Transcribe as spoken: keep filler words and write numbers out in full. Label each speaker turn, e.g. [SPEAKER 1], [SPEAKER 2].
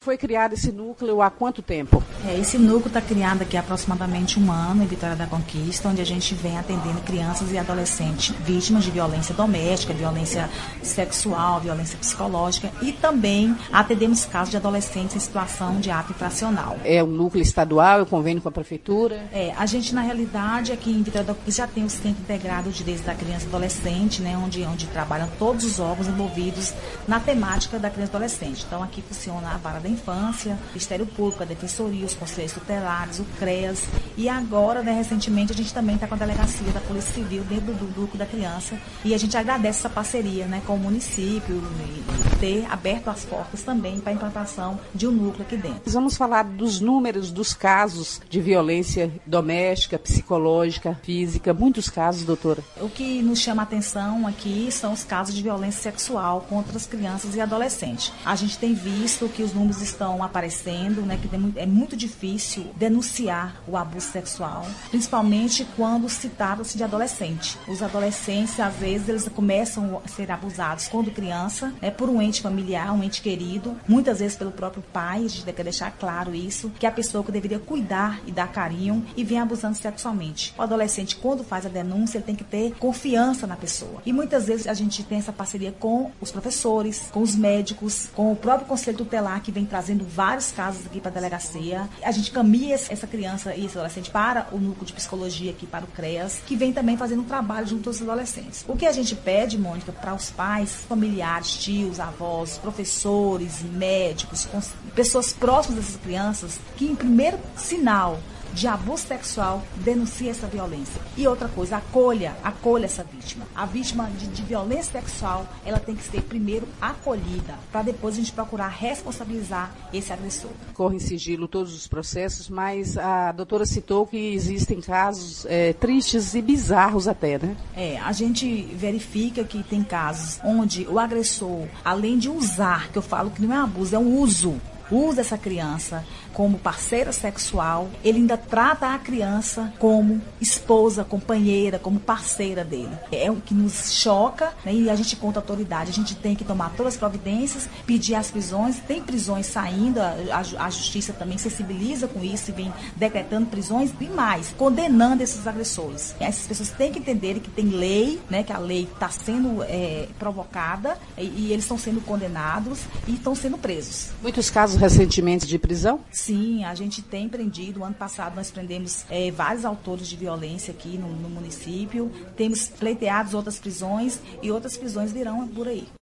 [SPEAKER 1] Foi criado esse núcleo há quanto tempo?
[SPEAKER 2] É, esse núcleo está criado aqui há aproximadamente um ano em Vitória da Conquista, onde a gente vem atendendo crianças e adolescentes vítimas de violência doméstica, violência sexual, violência psicológica e também atendemos casos de adolescentes em situação de ato infracional.
[SPEAKER 1] É um núcleo estadual, é um convênio com a prefeitura?
[SPEAKER 2] É, a gente na realidade aqui em Vitória da Conquista já tem o Centro Integrado de Direitos da Criança e Adolescente, né, onde, onde trabalham todos os órgãos envolvidos na temática da criança e adolescente. Então aqui funciona a vara da infância, o Ministério Público, a Defensoria, os conselhos tutelares, o CREAS e agora, né, recentemente, a gente também está com a delegacia da Polícia Civil dentro do núcleo da criança e a gente agradece essa parceria, né, com o município e ter aberto as portas também para a implantação de um núcleo aqui dentro.
[SPEAKER 1] Vamos falar dos números dos casos de violência doméstica, psicológica, física, muitos casos, doutora.
[SPEAKER 2] O que nos chama a atenção aqui são os casos de violência sexual contra as crianças e adolescentes. A gente tem visto que os números estão aparecendo, né, que é muito difícil denunciar o abuso sexual, principalmente quando se trata-se de adolescente. Os adolescentes, às vezes, eles começam a ser abusados quando criança, né, por um ente familiar, um ente querido, muitas vezes pelo próprio pai. A gente tem que deixar claro isso, que é a pessoa que deveria cuidar e dar carinho e vem abusando sexualmente. O adolescente, quando faz a denúncia, ele tem que ter confiança na pessoa. E muitas vezes a gente tem essa parceria com os professores, com os médicos, com o próprio conselho tutelar, que vem trazendo vários casos aqui para a delegacia. A gente caminha essa criança e esse adolescente para o núcleo de psicologia aqui, para o CREAS, que vem também fazendo um trabalho junto aos adolescentes. O que a gente pede, Mônica, para os pais, familiares, tios, avós, professores, médicos, pessoas próximas dessas crianças, que em primeiro sinal de abuso sexual, denuncie essa violência. E outra coisa, acolha, acolha essa vítima. A vítima de, de violência sexual, ela tem que ser primeiro acolhida, para depois a gente procurar responsabilizar esse agressor.
[SPEAKER 1] Corre em sigilo todos os processos, mas a doutora citou que existem casos é, tristes e bizarros até, né?
[SPEAKER 2] É, a gente verifica que tem casos onde o agressor, além de usar, que eu falo que não é abuso, é um uso, usa essa criança como parceira sexual, ele ainda trata a criança como esposa, companheira, como parceira dele. É o que nos choca, né? E a gente, contra a autoridade, a gente tem que tomar todas as providências, pedir as prisões, tem prisões saindo, a, a, a justiça também sensibiliza com isso e vem decretando prisões e mais, condenando esses agressores. E essas pessoas têm que entender que tem lei, né? Que a lei está sendo é, provocada e, e eles estão sendo condenados e estão sendo presos.
[SPEAKER 1] Muitos casos recentemente de prisão?
[SPEAKER 2] Sim, a gente tem prendido. O ano passado nós prendemos é, vários autores de violência aqui no, no município. Temos pleiteados outras prisões e outras prisões virão por aí.